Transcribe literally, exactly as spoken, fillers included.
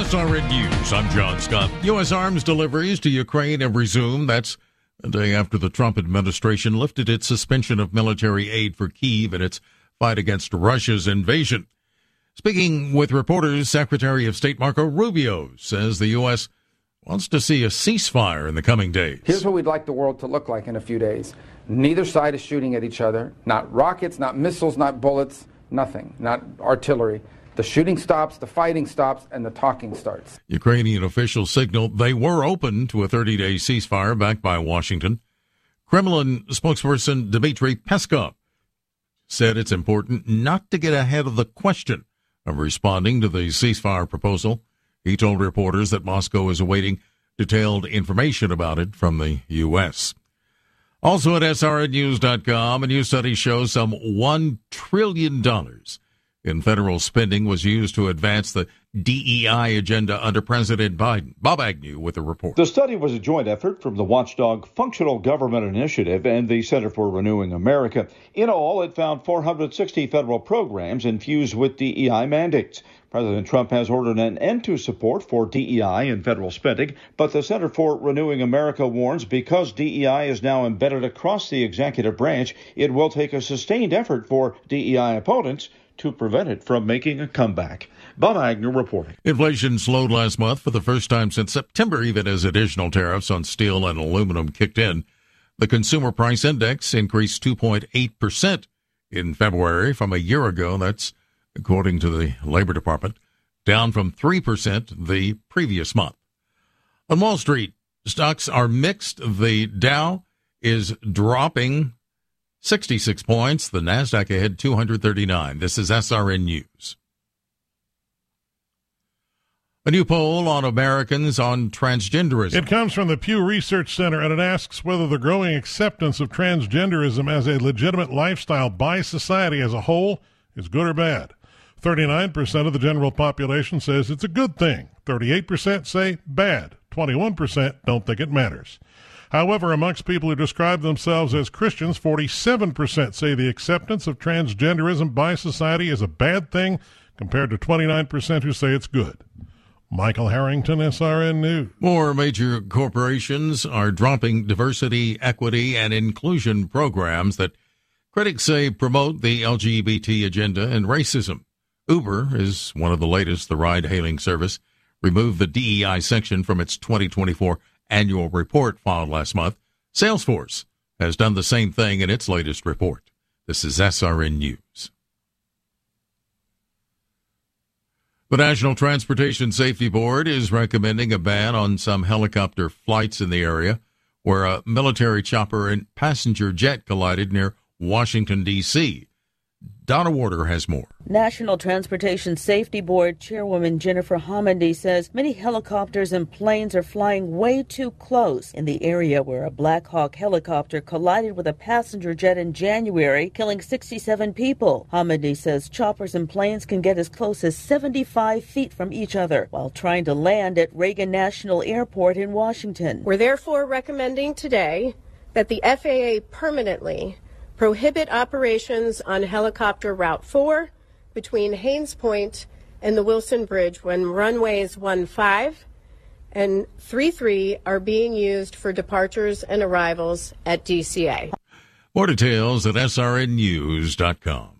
S R N News, I'm John Scott. U S arms deliveries to Ukraine have resumed. That's a day after the Trump administration lifted its suspension of military aid for Kyiv in its fight against Russia's invasion. Speaking with reporters, Secretary of State Marco Rubio says the U S wants to see a ceasefire in the coming days. Here's what we'd like the world to look like in a few days. Neither side is shooting at each other. Not rockets, not missiles, not bullets, nothing, not artillery. The shooting stops, the fighting stops, and the talking starts. Ukrainian officials signaled they were open to a thirty-day ceasefire backed by Washington. Kremlin spokesperson Dmitry Peskov said it's important not to get ahead of the question of responding to the ceasefire proposal. He told reporters that Moscow is awaiting detailed information about it from the U S. Also at S R N news dot com, a new study shows some one trillion dollars in federal spending was used to advance the D E I agenda under President Biden. Bob Agnew with a report. The study was a joint effort from the watchdog Functional Government Initiative and the Center for Renewing America. In all, it found four hundred sixty federal programs infused with D E I mandates. President Trump has ordered an end to support for D E I in federal spending, but the Center for Renewing America warns because D E I is now embedded across the executive branch, it will take a sustained effort for D E I opponents to prevent it from making a comeback. Bob Agnew reporting. Inflation slowed last month for the first time since September, even as additional tariffs on steel and aluminum kicked in. The Consumer Price Index increased two point eight percent in February from a year ago. That's according to the Labor Department, down from three percent the previous month. On Wall Street, stocks are mixed. The Dow is dropping sixty-six points. The Nasdaq ahead two hundred thirty-nine. This is S R N News. A new poll on Americans on transgenderism. It comes from the Pew Research Center, and it asks whether the growing acceptance of transgenderism as a legitimate lifestyle by society as a whole is good or bad. thirty-nine percent of the general population says it's a good thing. thirty-eight percent say bad. twenty-one percent don't think it matters. However, amongst people who describe themselves as Christians, forty-seven percent say the acceptance of transgenderism by society is a bad thing, compared to twenty-nine percent who say it's good. Michael Harrington, S R N News. More major corporations are dropping diversity, equity, and inclusion programs that critics say promote the L G B T agenda and racism. Uber is one of the latest. The ride-hailing service removed the D E I section from its twenty twenty-four annual report filed last month. Salesforce has done the same thing in its latest report. This is S R N News. The National Transportation Safety Board is recommending a ban on some helicopter flights in the area where a military chopper and passenger jet collided near Washington, D C Donna Warder has more. National Transportation Safety Board Chairwoman Jennifer Homendy says many helicopters and planes are flying way too close in the area where a Black Hawk helicopter collided with a passenger jet in January, killing sixty-seven people. Homendy says choppers and planes can get as close as seventy-five feet from each other while trying to land at Reagan National Airport in Washington. We're therefore recommending today that the F A A permanently prohibit operations on Helicopter Route four between Haynes Point and the Wilson Bridge when runways one five and three three are being used for departures and arrivals at D C A. More details at S R N news dot com.